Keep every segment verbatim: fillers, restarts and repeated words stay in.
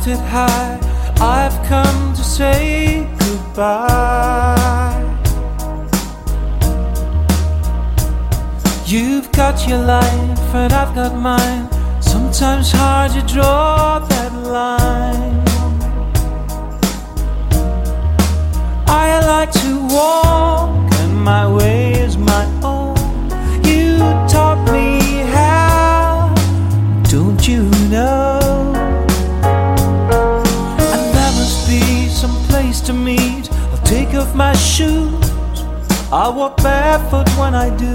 mounted high, I've come to say goodbye. You've got your life and I've got mine. Sometimes hard to draw that line. I like to walk and my way is my own. You taught me how, don't you know? And there must be some place to meet. I'll take off my shoes, I'll walk barefoot when I do.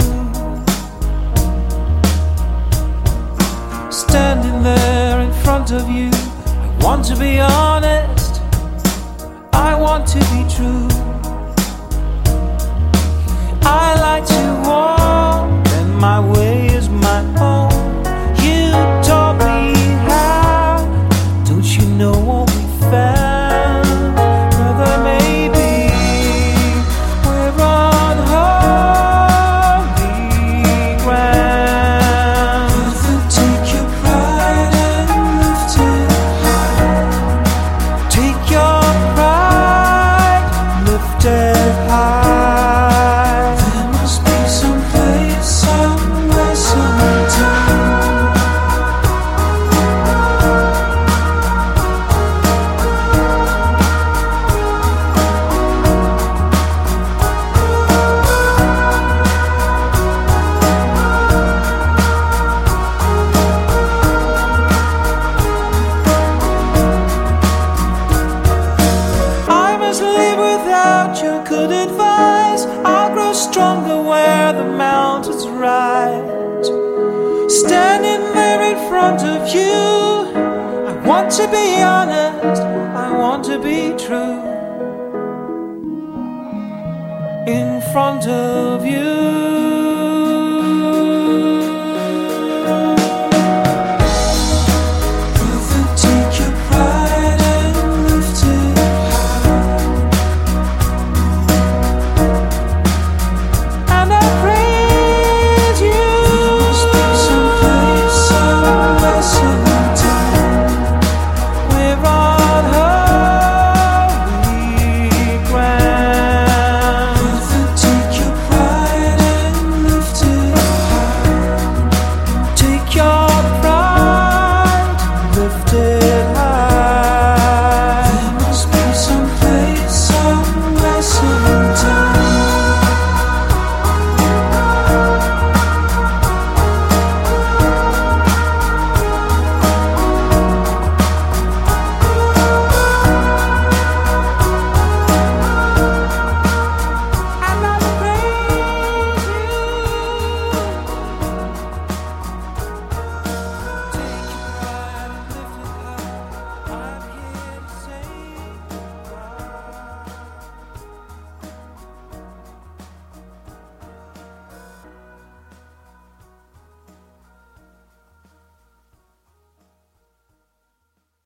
Standing there in front of you, I want to be honest, I want to be true. I like to walk and my way is my own. You taught me how, don't you know what we found? Brother, maybe we're on holy ground. Brother, take your pride and lift it high. Take your pride, lift it high. There must be some place, somewhere, sometime. I must live without your good advice. I'll grow stronger where the mountains rise. Standing there in front of you, I want to be honest, I want to be true. In front of you.